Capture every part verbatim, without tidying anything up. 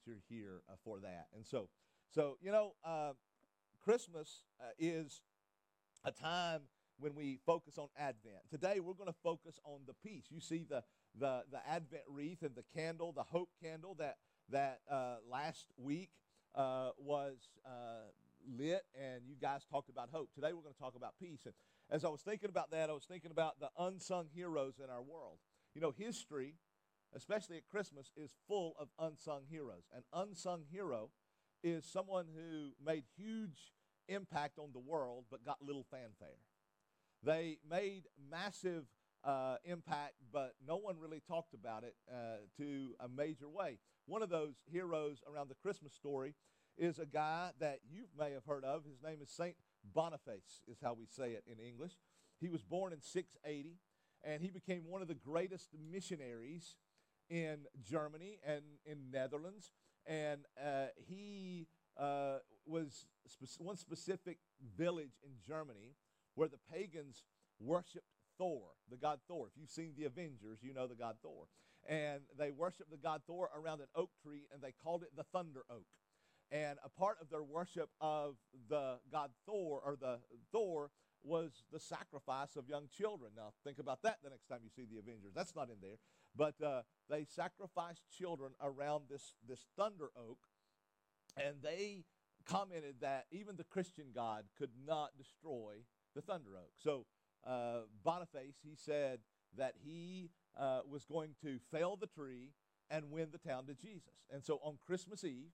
you're here uh, for that. And so, so you know, uh, Christmas uh, is a time when we focus on Advent. Today we're going to focus on the peace. You see the the the Advent wreath and the candle, the hope candle that that uh, last week uh, was uh, lit, and you guys talked about hope. Today we're going to talk about peace. And as I was thinking about that, I was thinking about the unsung heroes in our world. You know, history, especially at Christmas, is full of unsung heroes. An unsung hero is someone who made huge impact on the world but got little fanfare. They made massive uh, impact, but no one really talked about it uh, to a major way. One of those heroes around the Christmas story is a guy that you may have heard of. His name is Saint Boniface, is how we say it in English. He was born in six eighty, and he became one of the greatest missionaries in Germany and in Netherlands. And uh, he uh, was spe- one specific village in Germany where the pagans worshiped Thor, the god Thor. If you've seen the Avengers, you know the god Thor. And they worshiped the god Thor around an oak tree, and they called it the Thunder Oak. And a part of their worship of the god Thor, or the Thor, was the sacrifice of young children. Now, think about that the next time you see the Avengers. That's not in there. But uh, they sacrificed children around this, this Thunder Oak, and they commented that even the Christian God could not destroy the Thunder Oak. So uh, Boniface, he said that he uh, was going to fell the tree and win the town to Jesus. And so on Christmas Eve,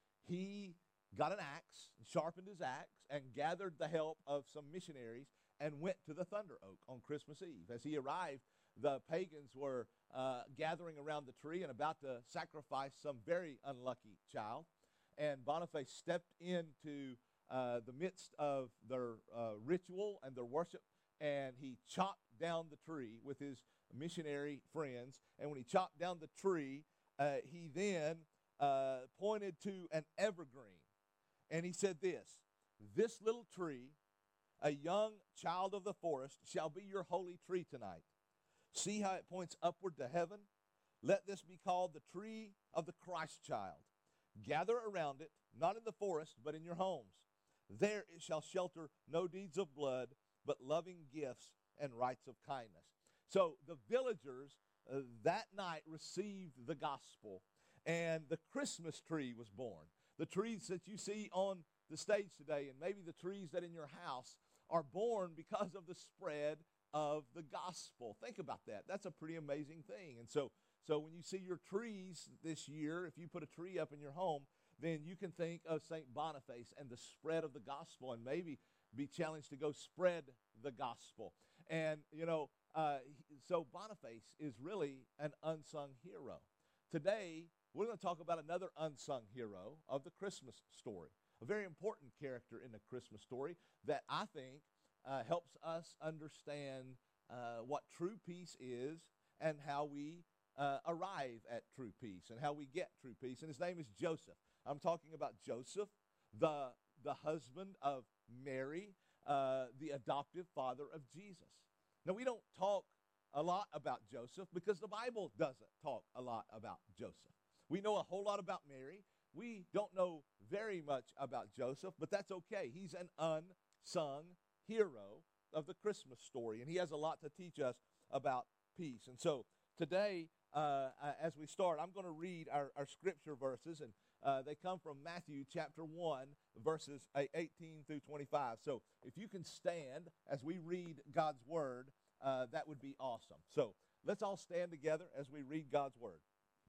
he got an axe, sharpened his axe, and gathered the help of some missionaries and went to the Thunder Oak on Christmas Eve. As he arrived, the pagans were uh, gathering around the tree and about to sacrifice some very unlucky child. And Boniface stepped into uh, the midst of their uh, ritual and their worship, and he chopped down the tree with his missionary friends. And when he chopped down the tree, uh, he then uh, pointed to an evergreen. And he said this, "This little tree, a young child of the forest, shall be your holy tree tonight. See how it points upward to heaven? Let this be called the tree of the Christ child. Gather around it, not in the forest, but in your homes. There it shall shelter no deeds of blood, but loving gifts and rites of kindness." So the villagers uh, that night received the gospel, and the Christmas tree was born. The trees that you see on the stage today, and maybe the trees that in your house, are born because of the spread of the gospel. Think about that. That's a pretty amazing thing. And so, so when you see your trees this year, if you put a tree up in your home, then you can think of Saint Boniface and the spread of the gospel, and maybe be challenged to go spread the gospel. And, you know, uh, so Boniface is really an unsung hero. Today, we're going to talk about another unsung hero of the Christmas story, a very important character in the Christmas story that I think uh, helps us understand uh, what true peace is and how we uh, arrive at true peace and how we get true peace. And his name is Joseph. I'm talking about Joseph, the, the husband of Mary, uh, the adoptive father of Jesus. Now, we don't talk a lot about Joseph because the Bible doesn't talk a lot about Joseph. We know a whole lot about Mary. We don't know very much about Joseph, but that's okay. He's an unsung hero of the Christmas story, and he has a lot to teach us about peace. And so today, uh, as we start, I'm going to read our, our scripture verses, and uh, they come from Matthew chapter one, verses eighteen through twenty-five. So if you can stand as we read God's word, uh, that would be awesome. So let's all stand together as we read God's word.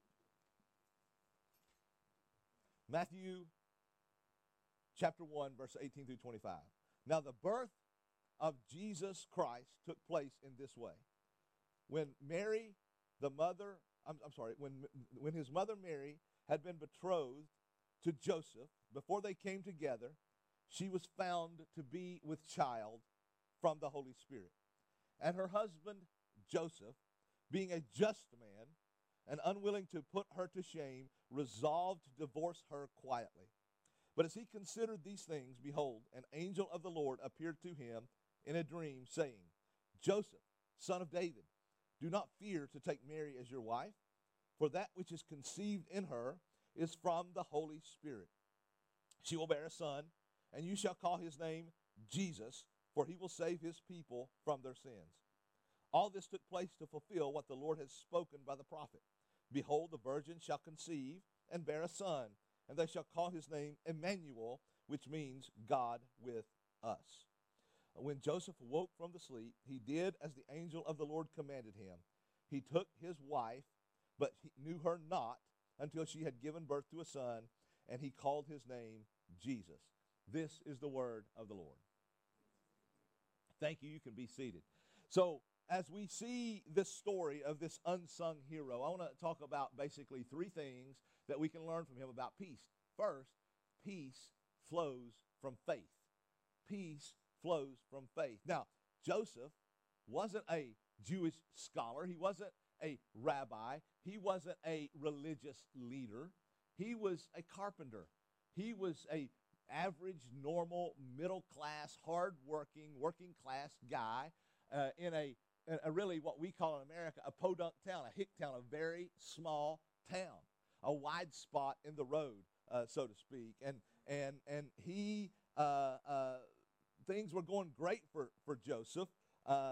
Matthew chapter one, verse eighteen through twenty-five. Now the birth of Jesus Christ took place in this way. When Mary, the mother, I'm, I'm sorry, when, when his mother Mary had been betrothed to Joseph, before they came together, she was found to be with child from the Holy Spirit. And her husband, Joseph, being a just man and unwilling to put her to shame, resolved to divorce her quietly. But as he considered these things, behold, an angel of the Lord appeared to him in a dream, saying, Joseph, son of David, do not fear to take Mary as your wife, for that which is conceived in her is from the Holy Spirit. She will bear a son, and you shall call his name Jesus, for he will save his people from their sins. All this took place to fulfill what the Lord has spoken by the prophet. Behold, the virgin shall conceive and bear a son, and they shall call his name Emmanuel, which means God with us. When Joseph awoke from the sleep, he did as the angel of the Lord commanded him. He took his wife, but he knew her not until she had given birth to a son, and he called his name Jesus. This is the word of the Lord. Thank you. You can be seated. So, as we see this story of this unsung hero, I want to talk about basically three things that we can learn from him about peace. First, peace flows from faith. Peace flows from faith. Now, Joseph wasn't a Jewish scholar. He wasn't a rabbi. He wasn't a religious leader. He was a carpenter. He was a average, normal, middle-class, hard-working, working-class guy uh, in a, a really what we call in America a podunk town, a hick town, a very small town, a wide spot in the road, uh, so to speak. And and and he uh, uh, things were going great for for Joseph uh,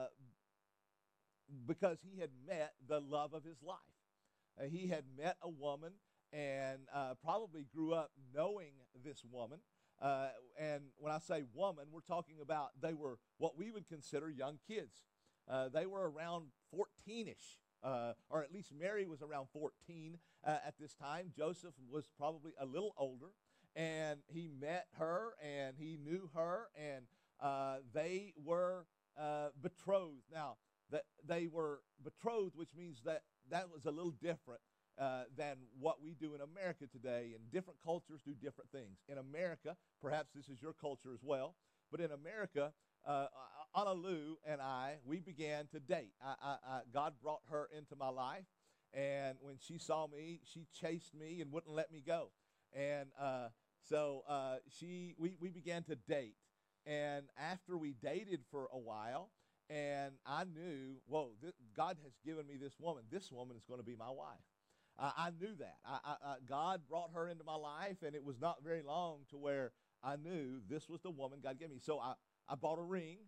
because he had met the love of his life. Uh, he had met a woman and uh, probably grew up knowing this woman. Uh, and when I say woman, we're talking about they were what we would consider young kids. Uh, they were around fourteen-ish, uh, or at least Mary was around fourteen uh, at this time. Joseph was probably a little older, and he met her, and he knew her, and uh, they were uh, betrothed. Now, that they were betrothed, which means that that was a little different Uh, than what we do in America today, and different cultures do different things. In America, perhaps this is your culture as well, but in America, uh, Anna Lou and I, we began to date. I, I, I, God brought her into my life, and when she saw me, she chased me and wouldn't let me go. And uh, so uh, she, we, we began to date, and after we dated for a while, and I knew, whoa, th- God has given me this woman. This woman is going to be my wife. I, I knew that. I, I, I, God brought her into my life, and it was not very long to where I knew this was the woman God gave me. So I, I bought a ring,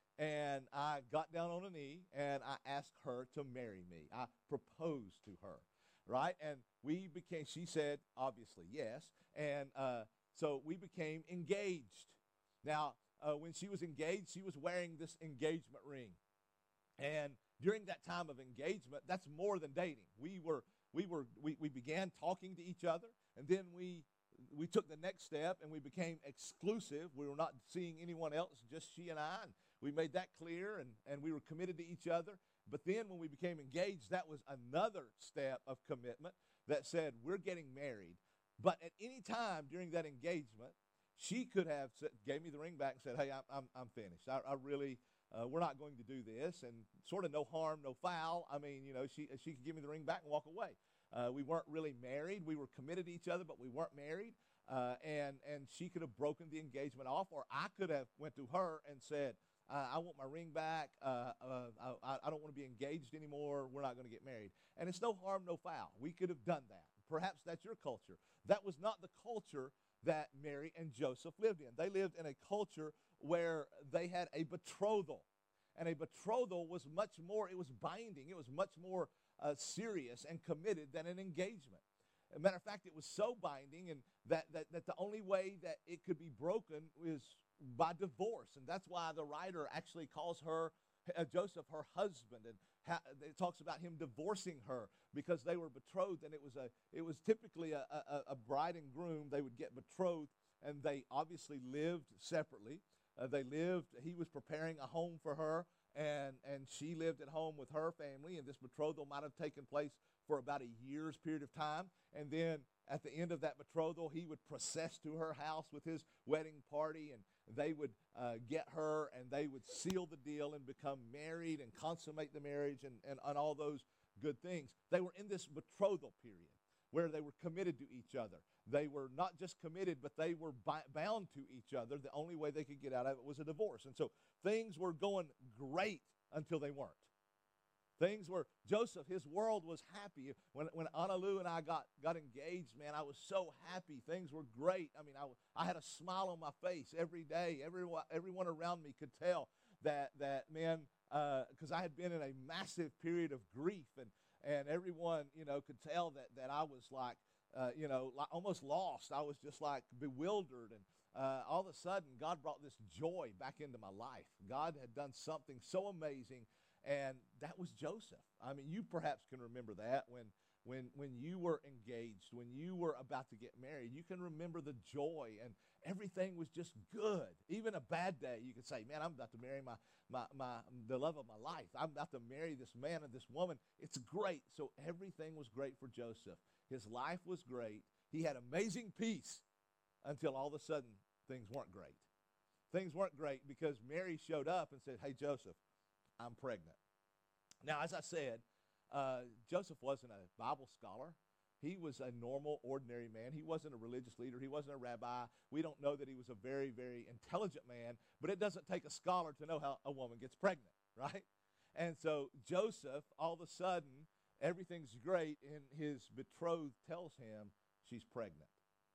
and I got down on a knee, and I asked her to marry me. I proposed to her, right? And we became, she said, obviously, yes. And uh, so we became engaged. Now, uh, when she was engaged, she was wearing this engagement ring. And during that time of engagement, that's more than dating. We were We were we, we began talking to each other, and then we we took the next step, and we became exclusive. We were not seeing anyone else, just she and I, and we made that clear, and, and we were committed to each other. But then when we became engaged, that was another step of commitment that said we're getting married. But at any time during that engagement, she could have said, gave me the ring back and said, hey, I'm, I'm, I'm finished. I, I really... Uh, we're not going to do this, and sort of no harm, no foul. I mean, you know, she she could give me the ring back and walk away. Uh, we weren't really married. We were committed to each other, but we weren't married. Uh, and and she could have broken the engagement off, or I could have went to her and said, uh, I want my ring back. Uh, uh, I, I don't want to be engaged anymore. We're not going to get married. And it's no harm, no foul. We could have done that. Perhaps that's your culture. That was not the culture that Mary and Joseph lived in. They lived in a culture where they had a betrothal. And a betrothal was much more, it was binding. It was much more uh, serious and committed than an engagement. As a matter of fact, it was so binding and that, that, that the only way that it could be broken is by divorce. And that's why the writer actually calls her, uh, Joseph, her husband. And ha- it talks about him divorcing her because they were betrothed. And it was, a, it was typically a, a, a bride and groom. They would get betrothed, and they obviously lived separately. Uh, they lived, he was preparing a home for her, and, and she lived at home with her family, and this betrothal might have taken place for about a year's period of time. And then at the end of that betrothal, he would process to her house with his wedding party, and they would uh, get her, and they would seal the deal and become married and consummate the marriage and, and, and all those good things. They were in this betrothal period where they were committed to each other. They were not just committed, but they were bi- bound to each other. The only way they could get out of it was a divorce. And so things were going great until they weren't. Things were, Joseph, his world was happy. When, when Analu and I got, got engaged, man, I was so happy. Things were great. I mean, I, I had a smile on my face every day. Everyone, everyone around me could tell that, that man, because uh, I had been in a massive period of grief, and, and everyone, you know, could tell that, that I was like, uh, you know, like almost lost. I was just like bewildered, and uh, all of a sudden, God brought this joy back into my life. God had done something so amazing. And that was Joseph. I mean, you perhaps can remember that when, when, when you were engaged, when you were about to get married. You can remember the joy, and everything was just good. Even a bad day, you could say, man, I'm about to marry my, my, my, the love of my life. I'm about to marry this man and this woman. It's great. So everything was great for Joseph. His life was great. He had amazing peace until all of a sudden things weren't great. Things weren't great because Mary showed up and said, hey, Joseph, I'm pregnant. Now, as I said, uh, Joseph wasn't a Bible scholar. He was a normal, ordinary man. He wasn't a religious leader. He wasn't a rabbi. We don't know that he was a very, very intelligent man, but it doesn't take a scholar to know how a woman gets pregnant, right? And so Joseph, all of a sudden, everything's great, and his betrothed tells him she's pregnant.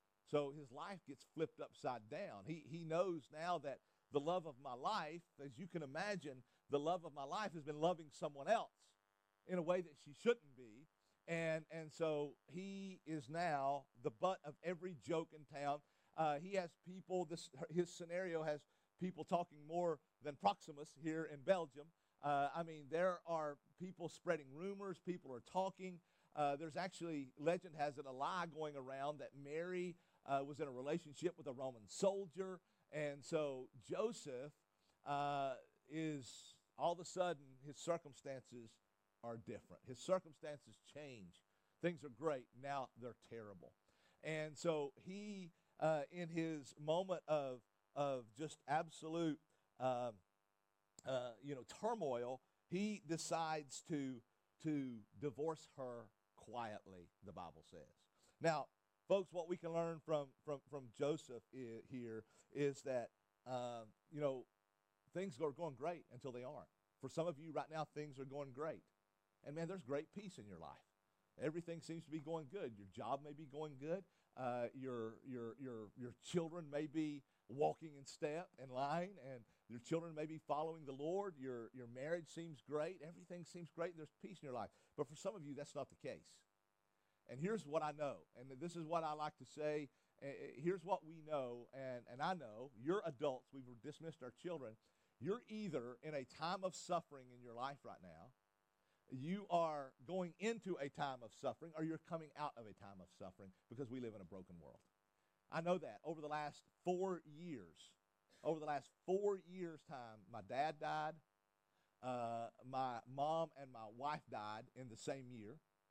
So his life gets flipped upside down. He, he knows now that the love of my life, as you can imagine, the love of my life has been loving someone else in a way that she shouldn't be. And, and so he is now the butt of every joke in town. Uh, he has people, this, his scenario has people talking more than Proximus here in Belgium. Uh, I mean, there are people spreading rumors. People are talking. Uh, there's actually, legend has it, a lie going around that Mary uh, was in a relationship with a Roman soldier. And so Joseph uh, is, all of a sudden, his circumstances are different. His circumstances change. Things are great. Now they're terrible. And so he, uh, in his moment of, of just absolute, um, uh, you know, turmoil, he decides to, to divorce her quietly, the Bible says. Now, folks, what we can learn from, from, from Joseph I- here is that, uh, you know, things are going great until they aren't. For some of you right now, things are going great. And, man, there's great peace in your life. Everything seems to be going good. Your job may be going good. Uh, your, your, your, your children may be walking in step and line, and your children may be following the Lord. Your, your marriage seems great. Everything seems great. There's peace in your life. But for some of you, that's not the case. And here's what I know, and this is what I like to say. Uh, here's what we know, and, and I know. You're adults. We've dismissed our children. You're either in a time of suffering in your life right now, you are going into a time of suffering, or you're coming out of a time of suffering, because we live in a broken world. I know that. Over the last four years, over the last four years' time, my dad died, uh, my mom and my wife died in the same year,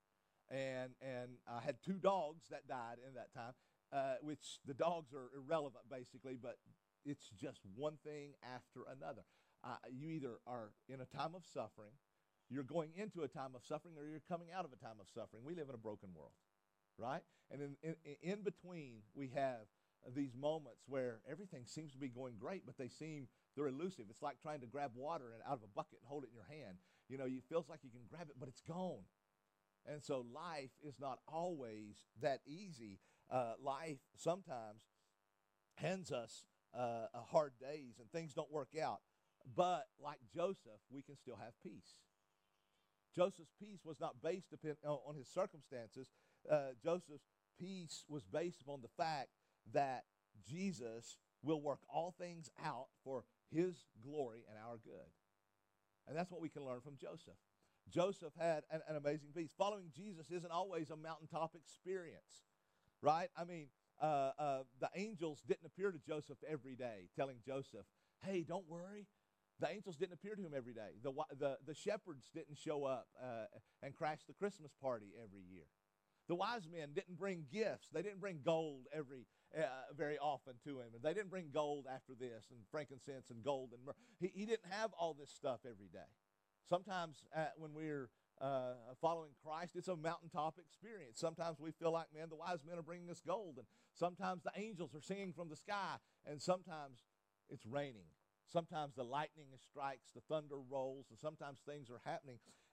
and and I had two dogs that died in that time, uh, which the dogs are irrelevant basically, but it's just one thing after another. Uh, you either are in a time of suffering, you're going into a time of suffering, or you're coming out of a time of suffering. We live in a broken world, right? And in, in, in between, we have these moments where everything seems to be going great, but they seem, they're elusive. It's like trying to grab water out of a bucket and hold it in your hand. You know, it feels like you can grab it, but it's gone. And so life is not always that easy. Uh, life sometimes hands us uh, hard days, and things don't work out. But like Joseph, we can still have peace. Joseph's peace was not based upon, on his circumstances. Uh, Joseph's peace was based upon the fact that Jesus will work all things out for his glory and our good. And that's what we can learn from Joseph. Joseph had an, an amazing peace. Following Jesus isn't always a mountaintop experience, right? I mean, uh, uh, the angels didn't appear to Joseph every day telling Joseph, hey, don't worry. The angels didn't appear to him every day. The, the, the shepherds didn't show up uh, and crash the Christmas party every year. The wise men didn't bring gifts. They didn't bring gold every uh, very often to him. And they didn't bring gold after this, and frankincense and gold. and myrrh. He, he didn't have all this stuff every day. Sometimes uh, when we're uh, following Christ, it's a mountaintop experience. Sometimes we feel like, man, the wise men are bringing us gold. And sometimes the angels are singing from the sky. And sometimes it's raining. Sometimes the lightning strikes, the thunder rolls, and sometimes things are happening.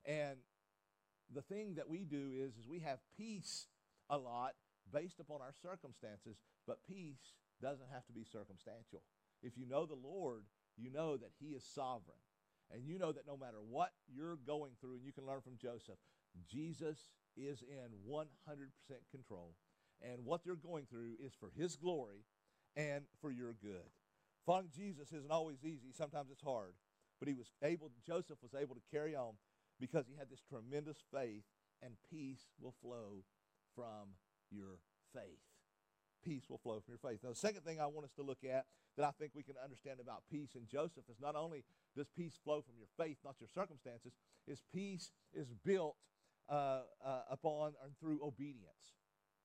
And the thing that we do is, is we have peace a lot based upon our circumstances, but peace doesn't have to be circumstantial. If you know the Lord, you know that he is sovereign. And you know that no matter what you're going through, and you can learn from Joseph, Jesus is in one hundred percent control. And what you're going through is for his glory and for your good. Following Jesus isn't always easy. Sometimes it's hard. But he was able, Joseph was able to carry on because he had this tremendous faith, and peace will flow from your faith. Peace will flow from your faith. Now, the second thing I want us to look at that I think we can understand about peace in Joseph is not only does peace flow from your faith, not your circumstances, is peace is built uh, uh, upon and through obedience.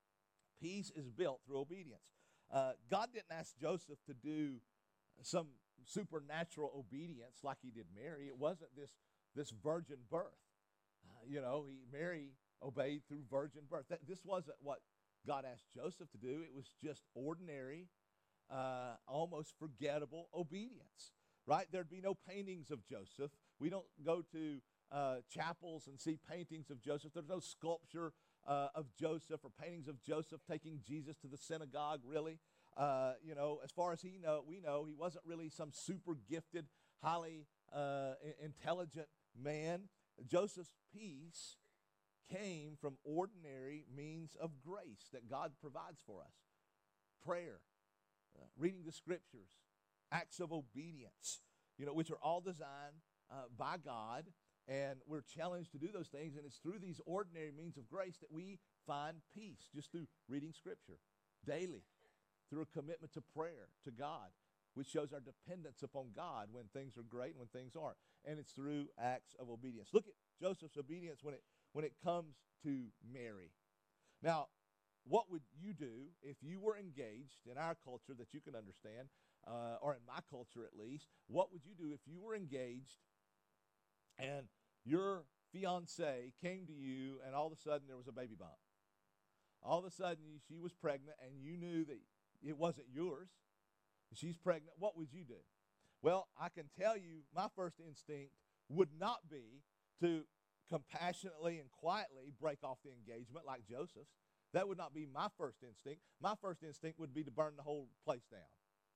Peace is built through obedience. Uh, God didn't ask Joseph to do some supernatural obedience like he did Mary. It wasn't this, this virgin birth. Uh, you know, he, Mary obeyed through virgin birth. That, this wasn't what God asked Joseph to do. It was just ordinary, uh, almost forgettable obedience, right? There'd be no paintings of Joseph. We don't go to uh, chapels and see paintings of Joseph. There's no sculpture uh, of Joseph or paintings of Joseph taking Jesus to the synagogue, really. Uh, you know, as far as he know, we know, he wasn't really some super gifted, highly uh, intelligent man. Joseph's peace came from ordinary means of grace that God provides for us. Prayer, uh, reading the scriptures, acts of obedience, you know, which are all designed uh, by God, and we're challenged to do those things, and it's through these ordinary means of grace that we find peace, just through reading scripture daily, through a commitment to prayer to God, which shows our dependence upon God when things are great and when things aren't. And it's through acts of obedience. Look at Joseph's obedience when it when it comes to Mary. Now, what would you do if you were engaged in our culture that you can understand, uh, or in my culture at least? What would you do if you were engaged and your fiance came to you and all of a sudden there was a baby bump? All of a sudden she was pregnant and you knew that it wasn't yours. She's pregnant. What would you do? Well, I can tell you my first instinct would not be to compassionately and quietly break off the engagement like Joseph's. That would not be my first instinct. My first instinct would be to burn the whole place down.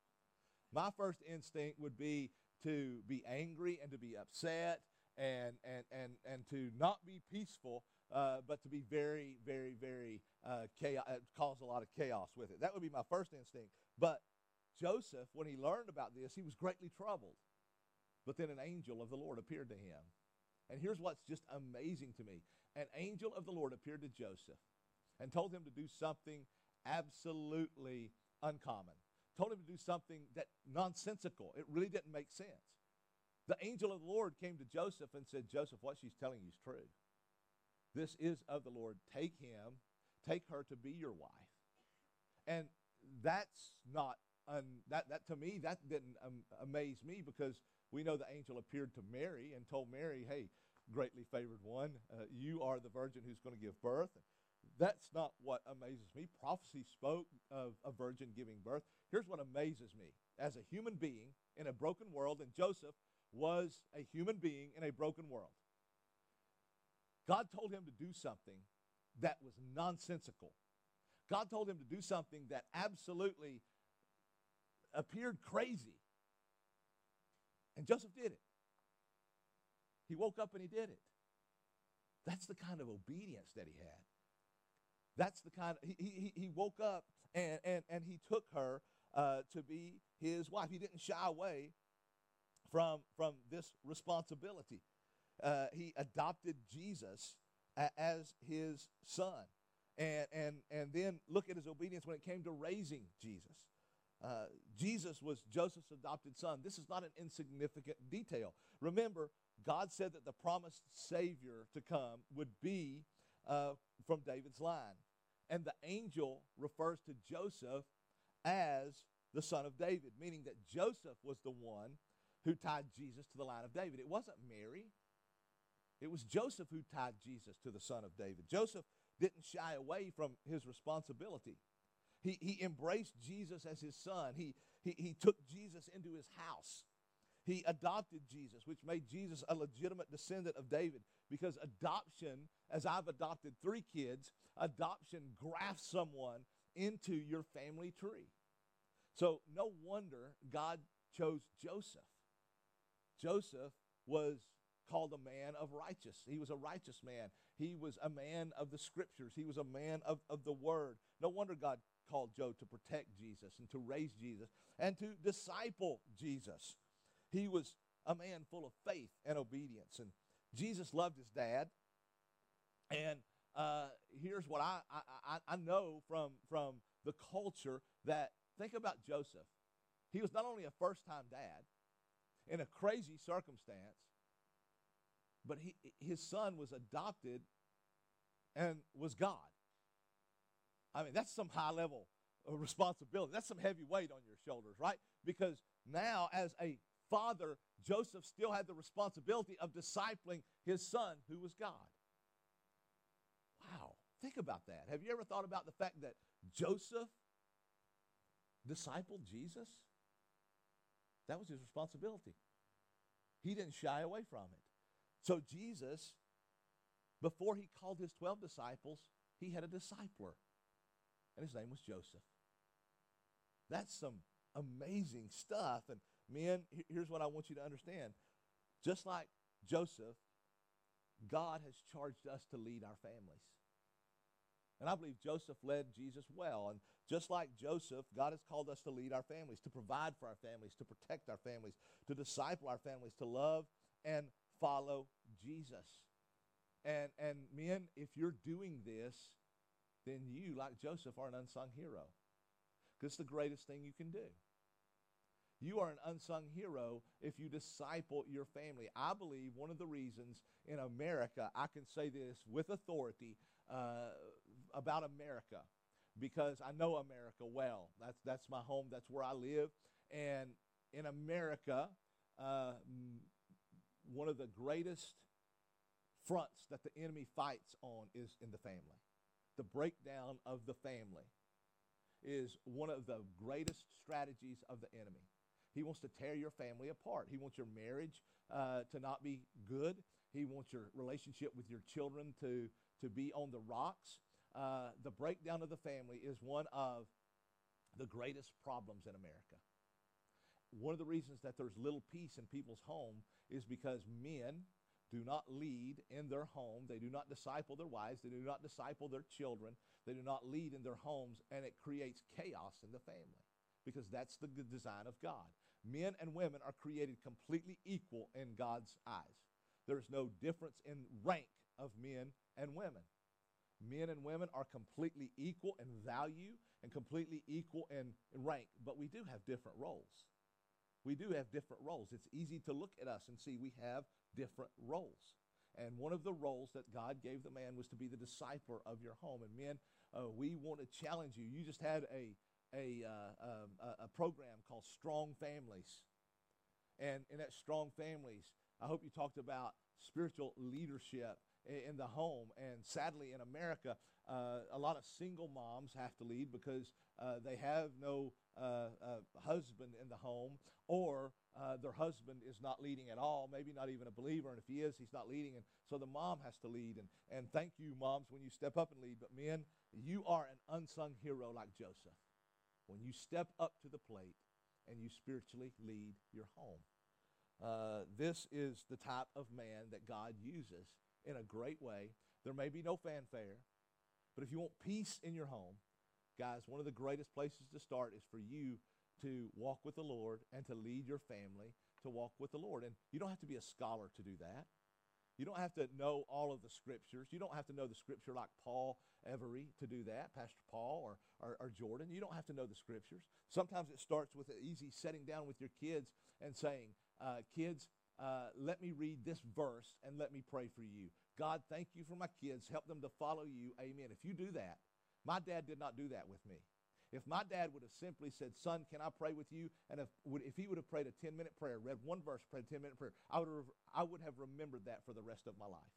My first instinct would be to be angry and to be upset and and and, and to not be peaceful, uh, but to be very, very, very uh, chaos, uh, cause a lot of chaos with it. That would be my first instinct. But Joseph, when he learned about this, he was greatly troubled. But then an angel of the Lord appeared to him. And here's what's just amazing to me. An angel of the Lord appeared to Joseph and told him to do something absolutely uncommon. Told him to do something that nonsensical. It really didn't make sense. The angel of the Lord came to Joseph and said, Joseph, what she's telling you is true. This is of the Lord. Take him, take her to be your wife. And that's not, un, that, that to me, that didn't um, amaze me, because we know the angel appeared to Mary and told Mary, hey, greatly favored one, uh, you are the virgin who's going to give birth. That's not what amazes me. Prophecy spoke of a virgin giving birth. Here's what amazes me. As a human being in a broken world, and Joseph was a human being in a broken world, God told him to do something that was nonsensical. God told him to do something that absolutely appeared crazy. And Joseph did it. He woke up and he did it. That's the kind of obedience that he had. That's the kind of, he, he, he woke up and, and, and he took her uh, to be his wife. He didn't shy away from, from this responsibility. Uh, he adopted Jesus a, as his son. And, and, and then look at his obedience when it came to raising Jesus. Uh, Jesus was Joseph's adopted son. This is not an insignificant detail. Remember, God said that the promised Savior to come would be uh, from David's line. And the angel refers to Joseph as the son of David, meaning that Joseph was the one who tied Jesus to the line of David. It wasn't Mary. It was Joseph who tied Jesus to the son of David. Joseph didn't shy away from his responsibility. He, he embraced Jesus as his son. He, he, he took Jesus into his house. He adopted Jesus, which made Jesus a legitimate descendant of David, because adoption, as I've adopted three kids, adoption grafts someone into your family tree. So no wonder God chose Joseph. Joseph was called a man of righteous. He was a righteous man. He was a man of the scriptures. He was a man of, of the word. No wonder God called Joe to protect Jesus and to raise Jesus and to disciple Jesus. He was a man full of faith and obedience. And Jesus loved his dad. And uh, here's what I, I, I know from, from the culture, that think about Joseph. He was not only a first-time dad in a crazy circumstance, but he, his son was adopted and was God. I mean, that's some high level of responsibility. That's some heavy weight on your shoulders, right? Because now, as a father, Joseph still had the responsibility of discipling his son, who was God. Wow, think about that. Have you ever thought about the fact that Joseph discipled Jesus? That was his responsibility. He didn't shy away from it. So Jesus, before he called his twelve disciples, he had a discipler, and his name was Joseph. That's some amazing stuff. And men, here's what I want you to understand. Just like Joseph, God has charged us to lead our families. And I believe Joseph led Jesus well. And just like Joseph, God has called us to lead our families, to provide for our families, to protect our families, to disciple our families, to love and follow Jesus. And, and men, if you're doing this, then you, like Joseph, are an unsung hero. Because it's the greatest thing you can do. You are an unsung hero if you disciple your family. I believe one of the reasons in America, I can say this with authority uh, about America, because I know America well. That's, that's my home. That's where I live. And in America, uh, one of the greatest fronts that the enemy fights on is in the family. The breakdown of the family is one of the greatest strategies of the enemy. He wants to tear your family apart. He wants your marriage uh, to not be good. He wants your relationship with your children to, to be on the rocks. Uh, the breakdown of the family is one of the greatest problems in America. One of the reasons that there's little peace in people's home is because men do not lead in their home. They do not disciple their wives. They do not disciple their children. They do not lead in their homes, and it creates chaos in the family, because that's the design of God. Men and women are created completely equal in God's eyes. There's no difference in rank of men and women. Men and women are completely equal in value and completely equal in rank, but we do have different roles. We do have different roles. It's easy to look at us and see we have different roles. And one of the roles that God gave the man was to be the discipler of your home. And men, uh, we want to challenge you. You just had a A, uh, um, a, a program called Strong Families. And in that Strong Families, I hope you talked about spiritual leadership in, in the home. And sadly, in America, uh, a lot of single moms have to lead because uh, they have no uh, uh, husband in the home, or uh, their husband is not leading at all, maybe not even a believer, and if he is, he's not leading, and so the mom has to lead. And, and thank you, moms, when you step up and lead. But men, you are an unsung hero like Joseph, when you step up to the plate and you spiritually lead your home. Uh, this is the type of man that God uses in a great way. There may be no fanfare, but if you want peace in your home, guys, one of the greatest places to start is for you to walk with the Lord and to lead your family to walk with the Lord. And you don't have to be a scholar to do that. You don't have to know all of the scriptures. You don't have to know the scripture like Paul Every to do that, Pastor Paul or, or, or Jordan. You don't have to know the scriptures. Sometimes it starts with an easy setting down with your kids and saying, uh, kids, uh, let me read this verse and let me pray for you. God, thank you for my kids. Help them to follow you. Amen. If you do that, my dad did not do that with me. If my dad would have simply said, son, can I pray with you? And if, would, if he would have prayed a ten-minute prayer, read one verse, prayed a ten-minute prayer, I would, have, I would have remembered that for the rest of my life.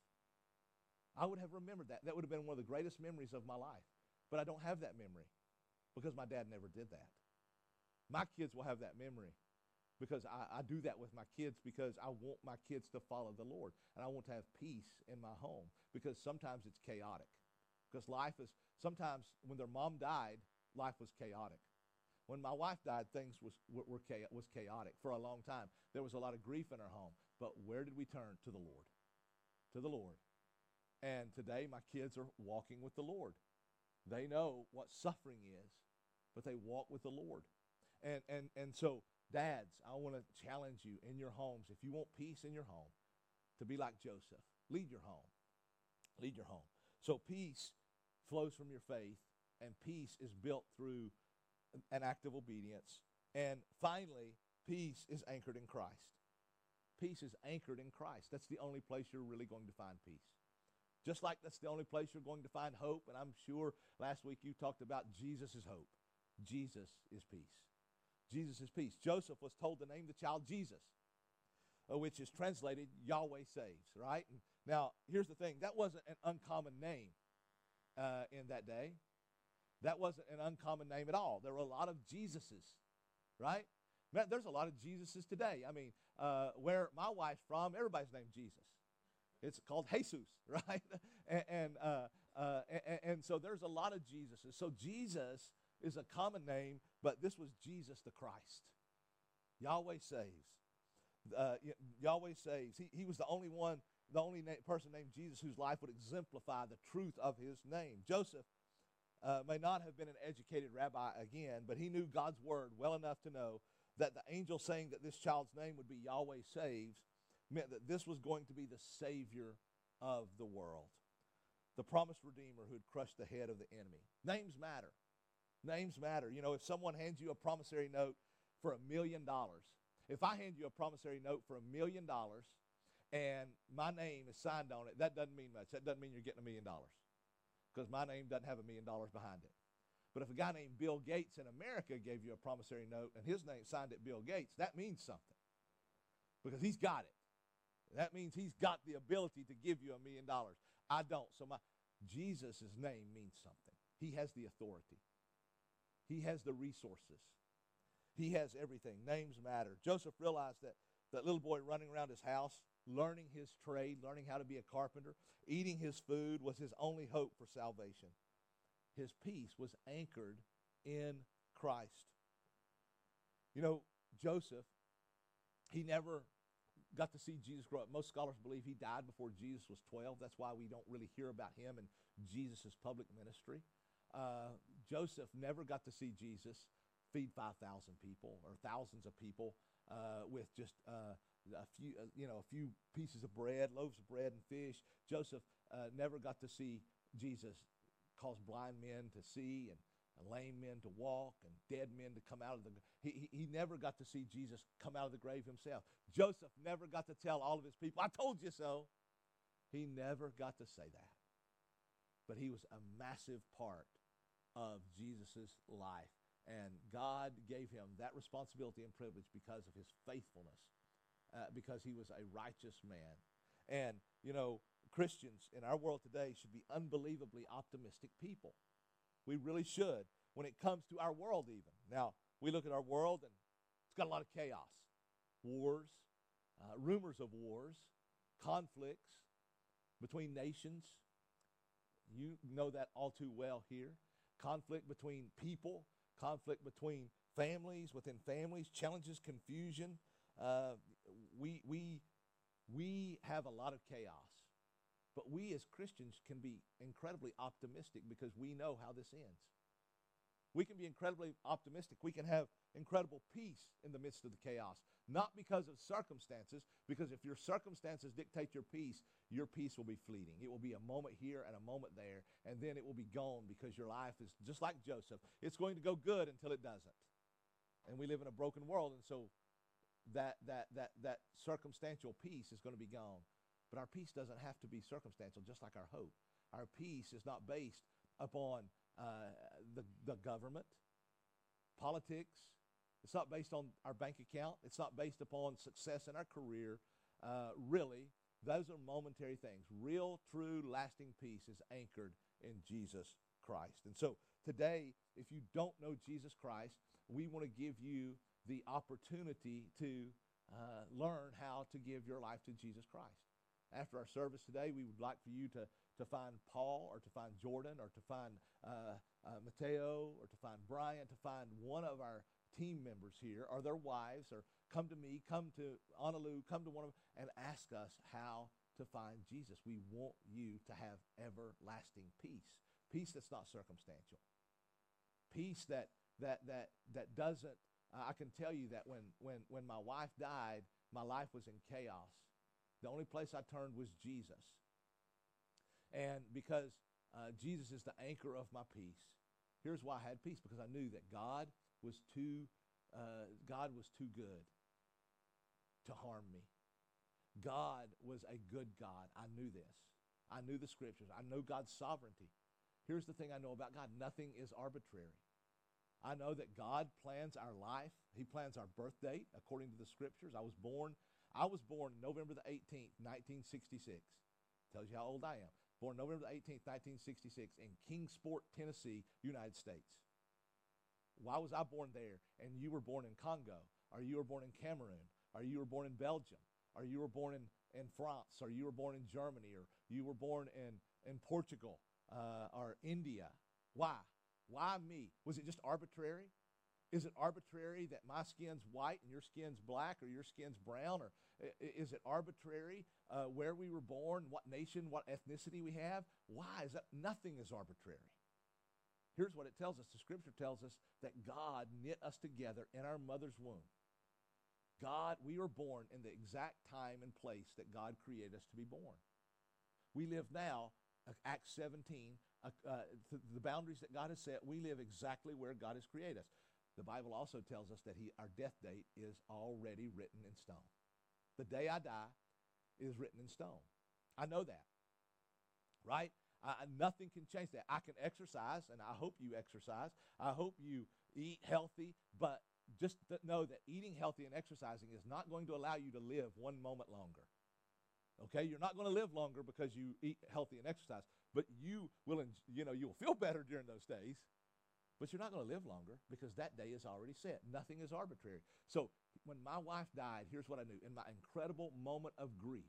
I would have remembered that. That would have been one of the greatest memories of my life. But I don't have that memory because my dad never did that. My kids will have that memory because I, I do that with my kids because I want my kids to follow the Lord. And I want to have peace in my home because sometimes it's chaotic. Because life is, sometimes when their mom died, life was chaotic. When my wife died, things was, were, were cha- was chaotic for a long time. There was a lot of grief in our home. But where did we turn? To the Lord. To the Lord. And today my kids are walking with the Lord. They know what suffering is, but they walk with the Lord. And, and, and so, dads, I want to challenge you in your homes, if you want peace in your home, to be like Joseph. Lead your home. Lead your home. So peace flows from your faith, and peace is built through an act of obedience. And finally, peace is anchored in Christ. Peace is anchored in Christ. That's the only place you're really going to find peace. Just like that's the only place you're going to find hope, and I'm sure last week you talked about Jesus is hope. Jesus is peace. Jesus is peace. Joseph was told to name the child Jesus, uh, which is translated Yahweh saves, right? And now, here's the thing. That wasn't an uncommon name uh, in that day. That wasn't an uncommon name at all. There were a lot of Jesuses, right? Man, there's a lot of Jesuses today. I mean, uh, where my wife's from, everybody's named Jesus. It's called Jesus, right? and and, uh, uh, and and so there's a lot of Jesuses. So Jesus is a common name, but this was Jesus the Christ. Yahweh saves. Uh, Yahweh saves. He, he was the only one, the only na- person named Jesus whose life would exemplify the truth of his name. Joseph uh, may not have been an educated rabbi again, but he knew God's word well enough to know that the angel saying that this child's name would be Yahweh saves meant that this was going to be the Savior of the world, the promised Redeemer who had crushed the head of the enemy. Names matter. Names matter. You know, if someone hands you a promissory note for a million dollars, if I hand you a promissory note for a million dollars and my name is signed on it, that doesn't mean much. That doesn't mean you're getting a million dollars because my name doesn't have a million dollars behind it. But if a guy named Bill Gates in America gave you a promissory note and his name signed it Bill Gates, that means something because he's got it. That means he's got the ability to give you a million dollars. I don't. So my Jesus' name means something. He has the authority. He has the resources. He has everything. Names matter. Joseph realized that that little boy running around his house, learning his trade, learning how to be a carpenter, eating his food was his only hope for salvation. His peace was anchored in Christ. You know, Joseph, he never got to see Jesus grow up. Most scholars believe he died before Jesus was twelve. That's why we don't really hear about him in Jesus' public ministry. Uh, Joseph never got to see Jesus feed five thousand people or thousands of people uh, with just uh, a few, uh, you know, a few pieces of bread, loaves of bread and fish. Joseph uh, never got to see Jesus cause blind men to see and lame men to walk and dead men to come out of the he, he he never got to see Jesus come out of the grave himself. Joseph never got to tell all of his people, I told you so. He never got to say that. But he was a massive part of Jesus' life. And God gave him that responsibility and privilege because of his faithfulness, uh, because he was a righteous man. And, you know, Christians in our world today should be unbelievably optimistic people. We really should when it comes to our world even. Now, we look at our world and it's got a lot of chaos. Wars, uh, rumors of wars, conflicts between nations. You know that all too well here. Conflict between people, conflict between families, within families, challenges, confusion. Uh, we, we, we have a lot of chaos. But we as Christians can be incredibly optimistic because we know how this ends. We can be incredibly optimistic. We can have incredible peace in the midst of the chaos. Not because of circumstances, because if your circumstances dictate your peace, your peace will be fleeting. It will be a moment here and a moment there, and then it will be gone because your life is just like Joseph. It's going to go good until it doesn't. And we live in a broken world, and so that, that, that, that circumstantial peace is going to be gone. But our peace doesn't have to be circumstantial, just like our hope. Our peace is not based upon uh, the, the government, politics. It's not based on our bank account. It's not based upon success in our career. Uh, really, those are momentary things. Real, true, lasting peace is anchored in Jesus Christ. And so today, if you don't know Jesus Christ, we want to give you the opportunity to uh, learn how to give your life to Jesus Christ. After our service today, we would like for you to, to find Paul or to find Jordan or to find uh, uh, Mateo or to find Brian, to find one of our team members here or their wives, or come to me, come to Honolulu, come to one of them, and ask us how to find Jesus. We want you to have everlasting peace. Peace that's not circumstantial. Peace that that that that doesn't, uh, I can tell you that when, when, when my wife died, my life was in chaos. The only place I turned was Jesus. And because uh, Jesus is the anchor of my peace, here's why I had peace, because I knew that God was too, uh, God was too good to harm me. God was a good God. I knew this. I knew the scriptures. I know God's sovereignty. Here's the thing I know about God. Nothing is arbitrary. I know that God plans our life. He plans our birth date according to the scriptures. I was born, I was born November the eighteenth, nineteen sixty-six. Tells you how old I am. Born November the eighteenth, nineteen sixty-six in Kingsport, Tennessee, United States. Why was I born there and you were born in Congo, or you were born in Cameroon, or you were born in Belgium, or you were born in, in France, or you were born in Germany, or you were born in, in Portugal, uh, or India? Why? Why me? Was it just arbitrary? Is it arbitrary that my skin's white and your skin's black, or your skin's brown? Or is it arbitrary uh, where we were born, what nation, what ethnicity we have? Why is that? Nothing is arbitrary. Here's what it tells us. The scripture tells us that God knit us together in our mother's womb. God, we were born in the exact time and place that God created us to be born. We live now, uh, Acts seventeen, uh, uh, th- the boundaries that God has set, we live exactly where God has created us. The Bible also tells us that he, our death date is already written in stone. The day I die is written in stone. I know that, right? I, nothing can change that. I can exercise, and I hope you exercise. I hope you eat healthy, but just to know that eating healthy and exercising is not going to allow you to live one moment longer. Okay, you're not going to live longer because you eat healthy and exercise, but you will, you know, you'll feel better during those days. But you're not going to live longer because that day is already set. Nothing is arbitrary. So when my wife died, here's what I knew. In my incredible moment of grief,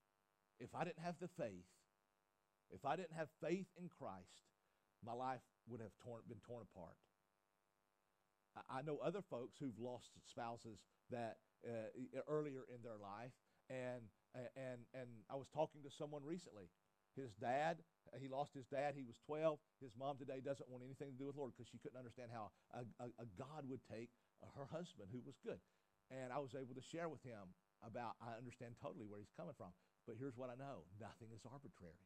if I didn't have the faith, if I didn't have faith in Christ, my life would have torn, been torn apart. I, I know other folks who've lost spouses that uh, earlier in their life, and and and I was talking to someone recently. His dad, he lost his dad. He was twelve. His mom today doesn't want anything to do with the Lord because she couldn't understand how a, a, a God would take her husband who was good. And I was able to share with him about, I understand totally where he's coming from. But here's what I know. Nothing is arbitrary.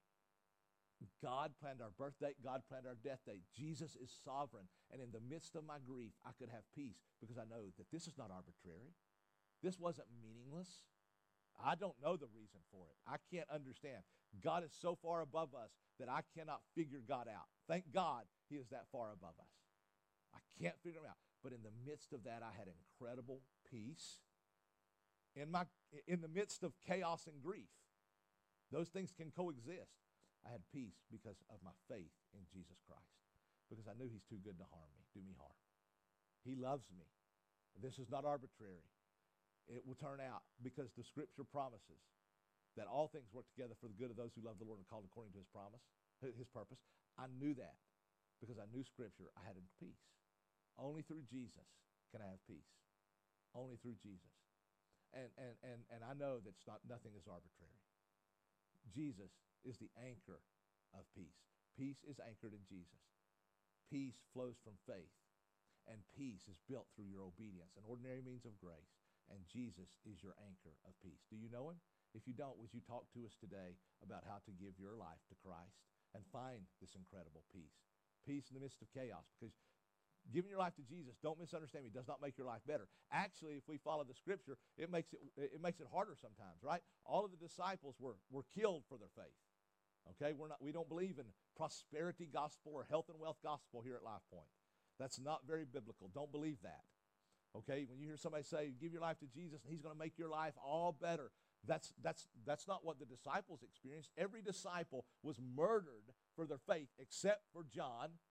God planned our birth date. God planned our death date. Jesus is sovereign. And in the midst of my grief, I could have peace because I know that this is not arbitrary. This wasn't meaningless. I don't know the reason for it. I can't understand. God is so far above us that I cannot figure God out. Thank God he is that far above us. I can't figure him out. But in the midst of that, I had incredible peace. In my, in the midst of chaos and grief, those things can coexist. I had peace because of my faith in Jesus Christ, because I knew he's too good to harm me, do me harm. He loves me. This is not arbitrary. It will turn out because the scripture promises that all things work together for the good of those who love the Lord and called according to his promise, his purpose. I knew that because I knew scripture. I had peace. Only through Jesus can I have peace. Only through Jesus. And and and and I know that it's not, nothing is arbitrary. Jesus is the anchor of peace. Peace is anchored in Jesus. Peace flows from faith. And peace is built through your obedience, an ordinary means of grace. And Jesus is your anchor of peace. Do you know him? If you don't, would you talk to us today about how to give your life to Christ and find this incredible peace? Peace in the midst of chaos, because giving your life to Jesus, don't misunderstand me, does not make your life better. Actually, if we follow the scripture, it makes it it makes it harder sometimes, right? All of the disciples were, were killed for their faith. Okay, we're not we don't believe in prosperity gospel or health and wealth gospel here at Life Point. That's not very biblical. Don't believe that. Okay, when you hear somebody say, give your life to Jesus and he's going to make your life all better, that's that's that's not what the disciples experienced. Every disciple was murdered for their faith except for John.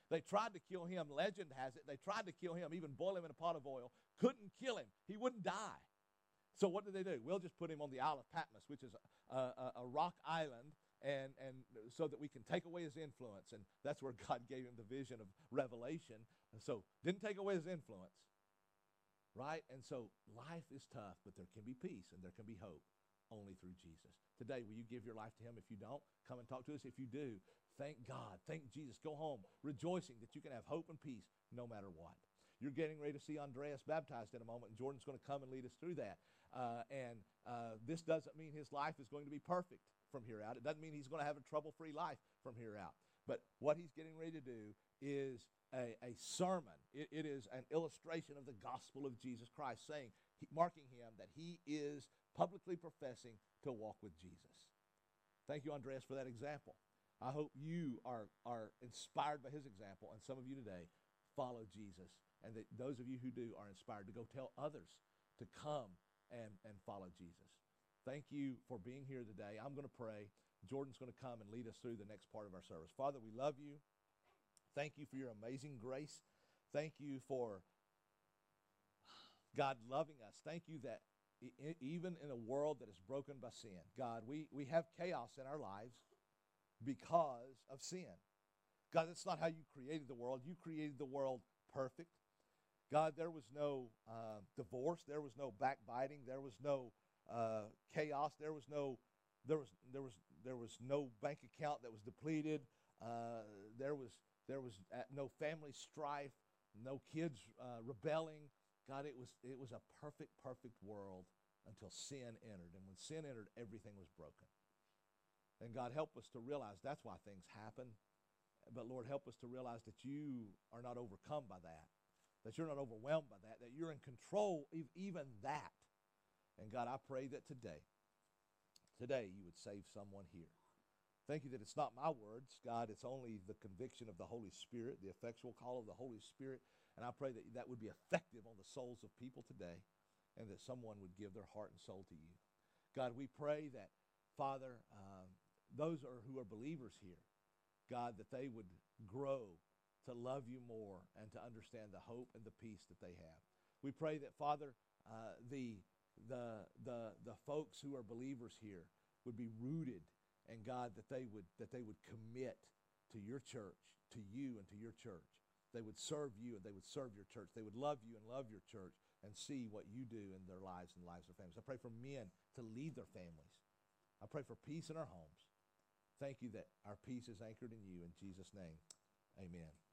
They tried to kill him. Legend has it. They tried to kill him, even boil him in a pot of oil. Couldn't kill him. He wouldn't die. So what did they do? We'll just put him on the Isle of Patmos, which is a, a, a rock island, and, and so that we can take away his influence. And that's where God gave him the vision of Revelation. And so didn't take away his influence, right? And so life is tough, but there can be peace and there can be hope only through Jesus. Today, will you give your life to him? If you don't, come and talk to us. If you do, thank God. Thank Jesus. Go home rejoicing that you can have hope and peace no matter what. You're getting ready to see Andreas baptized in a moment, and Jordan's going to come and lead us through that. Uh, and uh, this doesn't mean his life is going to be perfect from here out. It doesn't mean he's going to have a trouble-free life from here out. But what he's getting ready to do is a, a sermon. It, it is an illustration of the gospel of Jesus Christ, saying, marking him that he is publicly professing to walk with Jesus. Thank you, Andreas, for that example. I hope you are, are inspired by his example, and some of you today follow Jesus, and that those of you who do are inspired to go tell others to come and, and follow Jesus. Thank you for being here today. I'm going to pray. Jordan's going to come and lead us through the next part of our service. Father, we love you. Thank you for your amazing grace. Thank you for God loving us. Thank you that e- even in a world that is broken by sin, God, we, we have chaos in our lives because of sin. God, that's not how you created the world. You created the world perfect. God, there was no uh, divorce. There was no backbiting. There was no uh, chaos. There was no there was there was there was no bank account that was depleted. Uh, there was there was uh, no family strife. No kids uh, rebelling. God, it was it was a perfect, perfect world until sin entered. And when sin entered, everything was broken. And God, help us to realize that's why things happen. But Lord, help us to realize that you are not overcome by that, that you're not overwhelmed by that, that you're in control of even that. And God, I pray that today, today you would save someone here. Thank you that it's not my words, God, it's only the conviction of the Holy Spirit, the effectual call of the Holy Spirit. And I pray that that would be effective on the souls of people today, and that someone would give their heart and soul to you. God, we pray that, Father, um, those are, who are believers here, God, that they would grow to love you more and to understand the hope and the peace that they have. We pray that, Father, uh, the, the, the, the folks who are believers here would be rooted, and God, that they would, that they would commit to your church, to you and to your church. They would serve you and they would serve your church. They would love you and love your church and see what you do in their lives and the lives of their families. I pray for men to lead their families. I pray for peace in our homes. Thank you that our peace is anchored in you. In Jesus' name, amen.